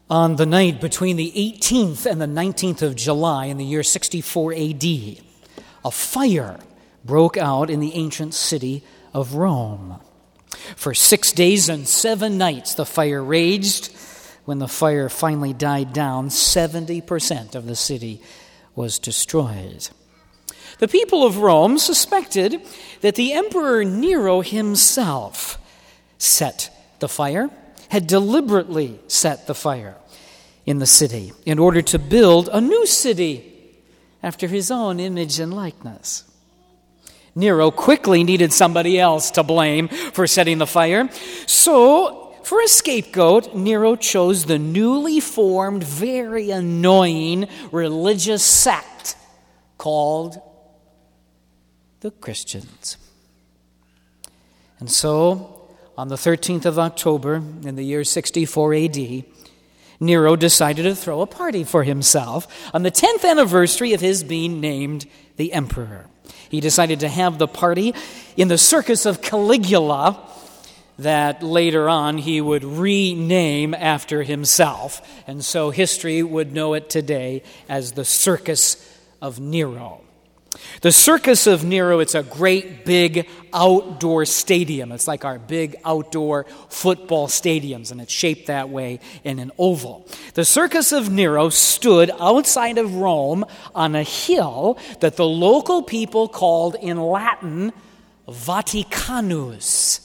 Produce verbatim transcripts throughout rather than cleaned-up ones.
On the night between the eighteenth and the nineteenth of July in the year sixty-four A D, a fire broke out in the ancient city of Rome. For six days and seven nights the fire raged. When the fire finally died down, seventy percent of the city was destroyed. The people of Rome suspected that the Emperor Nero himself set the fire, had deliberately set the fire in the city in order to build a new city after his own image and likeness. Nero quickly needed somebody else to blame for setting the fire. So, for a scapegoat, Nero chose the newly formed, very annoying religious sect called the Christians. And so, on the thirteenth of October in the year sixty-four A D, Nero decided to throw a party for himself on the tenth anniversary of his being named the emperor. He decided to have the party in the Circus of Caligula that later on he would rename after himself. And so history would know it today as the Circus of Nero. The Circus of Nero, it's a great big outdoor stadium. It's like our big outdoor football stadiums, and it's shaped that way in an oval. The Circus of Nero stood outside of Rome on a hill that the local people called in Latin Vaticanus.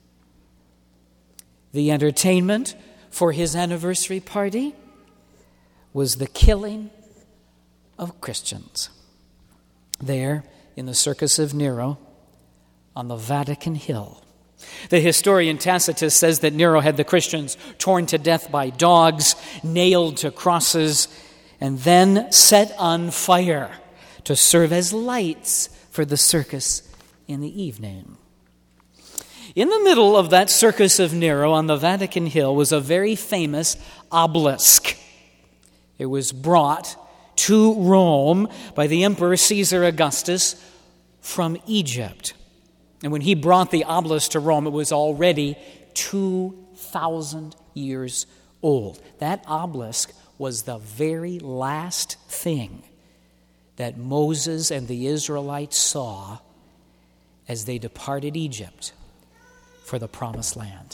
The entertainment for his anniversary party was the killing of Christians. There, in the Circus of Nero, on the Vatican Hill. The historian Tacitus says that Nero had the Christians torn to death by dogs, nailed to crosses, and then set on fire to serve as lights for the circus in the evening. In the middle of that Circus of Nero on the Vatican Hill was a very famous obelisk. It was brought to Rome by the Emperor Caesar Augustus from Egypt. And when he brought the obelisk to Rome, it was already two thousand years old. That obelisk was the very last thing that Moses and the Israelites saw as they departed Egypt for the Promised Land.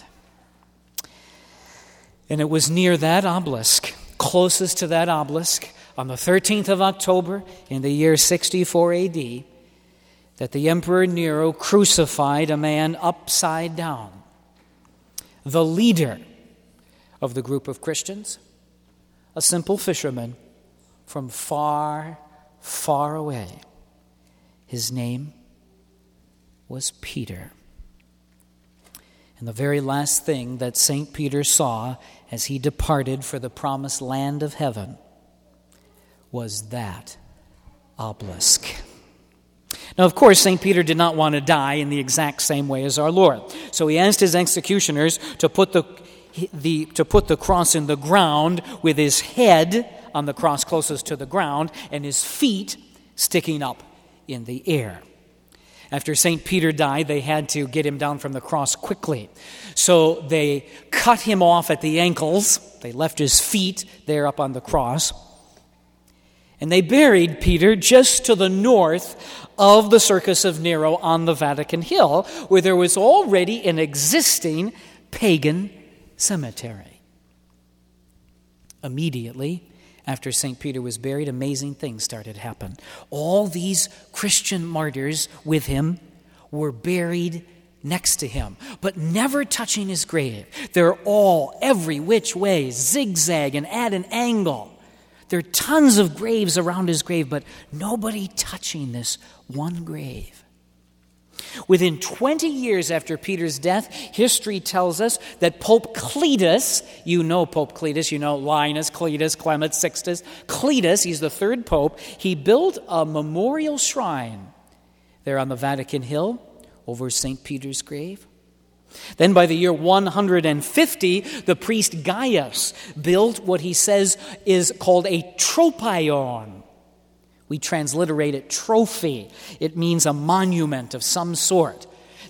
And it was near that obelisk, closest to that obelisk, on the thirteenth of October in the year sixty-four A D, that the Emperor Nero crucified a man upside down, the leader of the group of Christians, a simple fisherman from far, far away. His name was Peter. And the very last thing that Saint Peter saw as he departed for the promised land of heaven was that obelisk. Now, of course, Saint Peter did not want to die in the exact same way as our Lord. So he asked his executioners to put the, the, to put the cross in the ground with his head on the cross closest to the ground and his feet sticking up in the air. After Saint Peter died, they had to get him down from the cross quickly. So they cut him off at the ankles. They left his feet there up on the cross. And they buried Peter just to the north of the Circus of Nero on the Vatican Hill, where there was already an existing pagan cemetery. Immediately after Saint Peter was buried, amazing things started to happen. All these Christian martyrs with him were buried next to him, but never touching his grave. They're all every which way, zigzag and at an angle. There are tons of graves around his grave, but nobody touching this one grave. Within twenty years after Peter's death, history tells us that Pope Cletus, you know Pope Cletus, you know Linus, Cletus, Clement, Sixtus. Cletus, he's the third pope, he built a memorial shrine there on the Vatican Hill over Saint Peter's grave. Then by the year one hundred fifty, the priest Gaius built what he says is called a tropion. We transliterate it trophy. It means a monument of some sort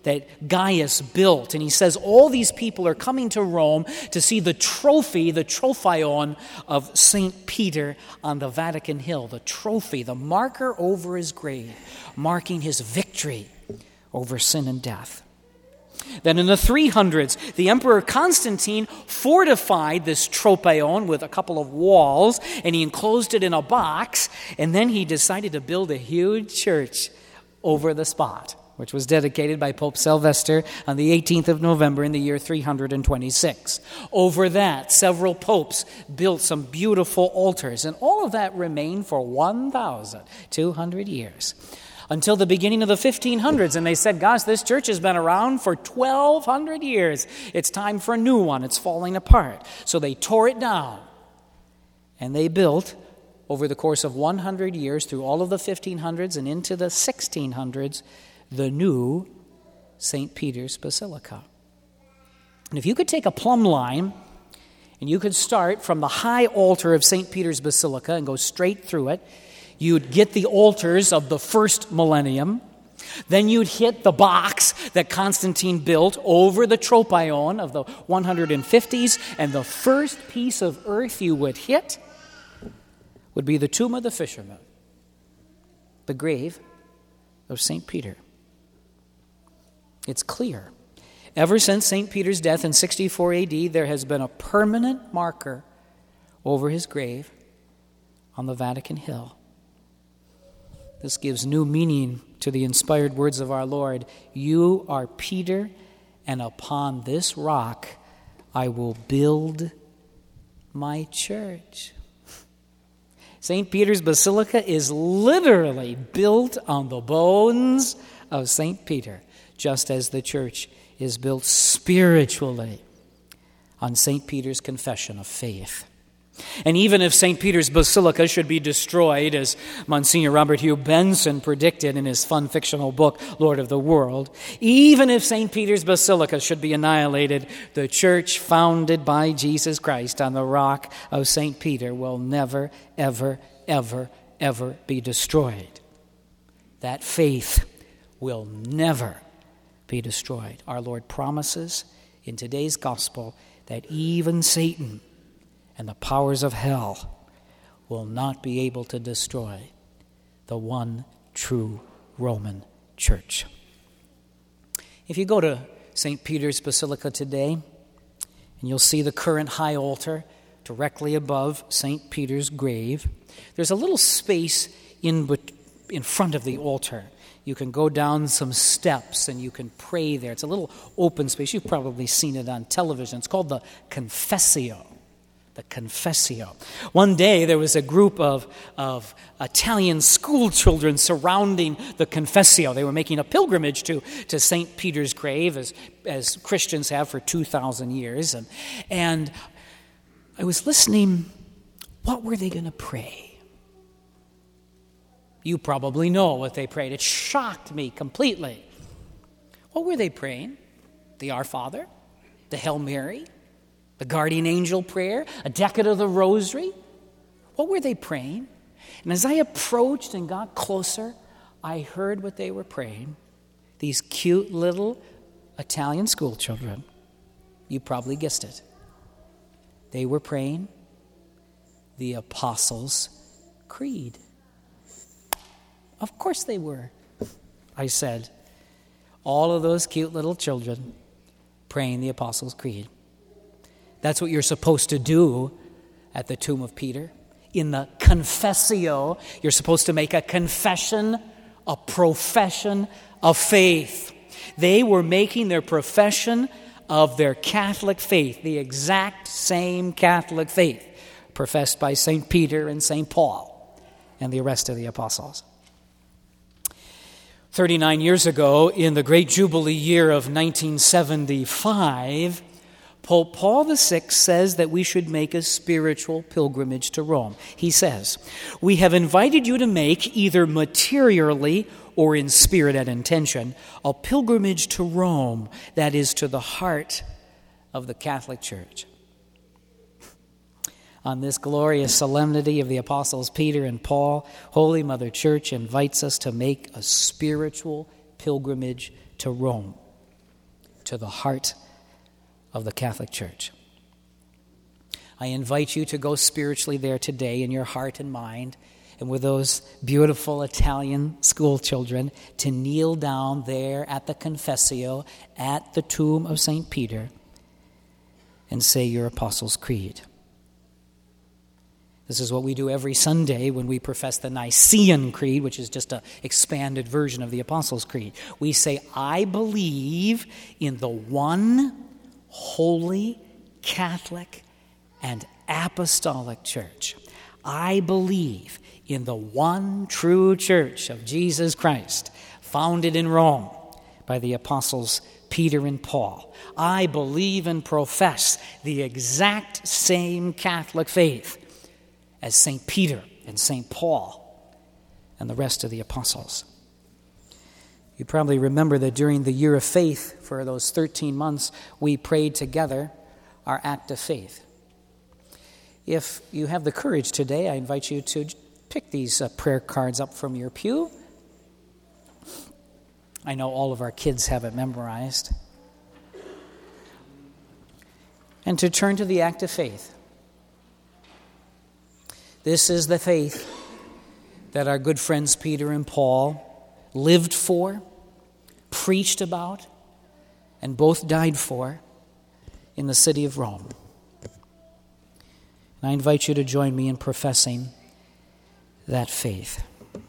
that Gaius built. And he says all these people are coming to Rome to see the trophy, the trophion of Saint Peter on the Vatican Hill. The trophy, the marker over his grave, marking his victory over sin and death. Then in the three hundreds, the Emperor Constantine fortified this tropeion with a couple of walls, and he enclosed it in a box, and then he decided to build a huge church over the spot, which was dedicated by Pope Sylvester on the eighteenth of November in the year three hundred twenty-six. Over that, several popes built some beautiful altars, and all of that remained for one thousand two hundred years. Until the beginning of the fifteen hundreds, and they said, gosh, this church has been around for twelve hundred years. It's time for a new one. It's falling apart. So they tore it down, and they built, over the course of one hundred years, through all of the fifteen hundreds and into the sixteen hundreds, the new Saint Peter's Basilica. And if you could take a plumb line, and you could start from the high altar of Saint Peter's Basilica and go straight through it, you'd get the altars of the first millennium. Then you'd hit the box that Constantine built over the tropeion of the one hundred fifties, and the first piece of earth you would hit would be the tomb of the fisherman, the grave of Saint Peter. It's clear. Ever since Saint Peter's death in sixty-four A D, there has been a permanent marker over his grave on the Vatican Hill. This gives new meaning to the inspired words of our Lord. You are Peter, and upon this rock I will build my church. Saint Peter's Basilica is literally built on the bones of Saint Peter, just as the church is built spiritually on Saint Peter's confession of faith. And even if Saint Peter's Basilica should be destroyed, as Monsignor Robert Hugh Benson predicted in his fun fictional book, Lord of the World, even if Saint Peter's Basilica should be annihilated, the church founded by Jesus Christ on the rock of Saint Peter will never, ever, ever, ever be destroyed. That faith will never be destroyed. Our Lord promises in today's gospel that even Satan and the powers of hell will not be able to destroy the one true Roman church. If you go to Saint Peter's Basilica today, and you'll see the current high altar directly above Saint Peter's grave, there's a little space in, in front of the altar. You can go down some steps and you can pray there. It's a little open space. You've probably seen it on television. It's called the Confessio. The Confessio. One day there was a group of, of Italian school children surrounding the Confessio. They were making a pilgrimage to, to Saint Peter's grave, as, as Christians have for two thousand years. And, and I was listening. What were they going to pray? You probably know what they prayed. It shocked me completely. What were they praying? The Our Father? The Hail Mary? The guardian angel prayer, a decade of the rosary. What were they praying? And as I approached and got closer, I heard what they were praying. These cute little Italian school children. You probably guessed it. They were praying the Apostles' Creed. Of course they were, I said. All of those cute little children praying the Apostles' Creed. That's what you're supposed to do at the tomb of Peter. In the Confessio, you're supposed to make a confession, a profession of faith. They were making their profession of their Catholic faith, the exact same Catholic faith professed by Saint Peter and Saint Paul and the rest of the apostles. thirty-nine years ago, in the great Jubilee year of nineteen seventy-five, Pope Paul the Sixth says that we should make a spiritual pilgrimage to Rome. He says, "We have invited you to make, either materially or in spirit and intention, a pilgrimage to Rome, that is, to the heart of the Catholic Church." On this glorious solemnity of the Apostles Peter and Paul, Holy Mother Church invites us to make a spiritual pilgrimage to Rome. to the heart of the Catholic Church. I invite you to go spiritually there today in your heart and mind, and with those beautiful Italian school children, to kneel down there at the Confessio, at the tomb of Saint Peter, and say your Apostles' Creed. This is what we do every Sunday when we profess the Nicene Creed, which is just an expanded version of the Apostles' Creed. We say, I believe in the one holy, Catholic, and apostolic church. I believe in the one true church of Jesus Christ, founded in Rome by the apostles Peter and Paul. I believe and profess the exact same Catholic faith as Saint Peter and Saint Paul and the rest of the apostles. You probably remember that during the year of faith, for those thirteen months, we prayed together our act of faith. If you have the courage today, I invite you to pick these uh, prayer cards up from your pew. I know all of our kids have it memorized. And to turn to the act of faith. This is the faith that our good friends Peter and Paul lived for, preached about, and both died for in the city of Rome. And I invite you to join me in professing that faith.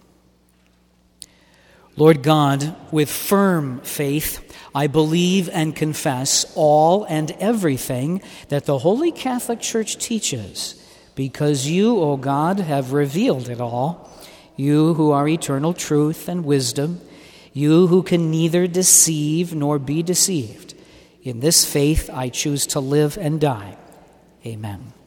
Lord God, with firm faith, I believe and confess all and everything that the Holy Catholic Church teaches, because you, O God, have revealed it all, you who are eternal truth and wisdom, you who can neither deceive nor be deceived. In this faith I choose to live and die. Amen.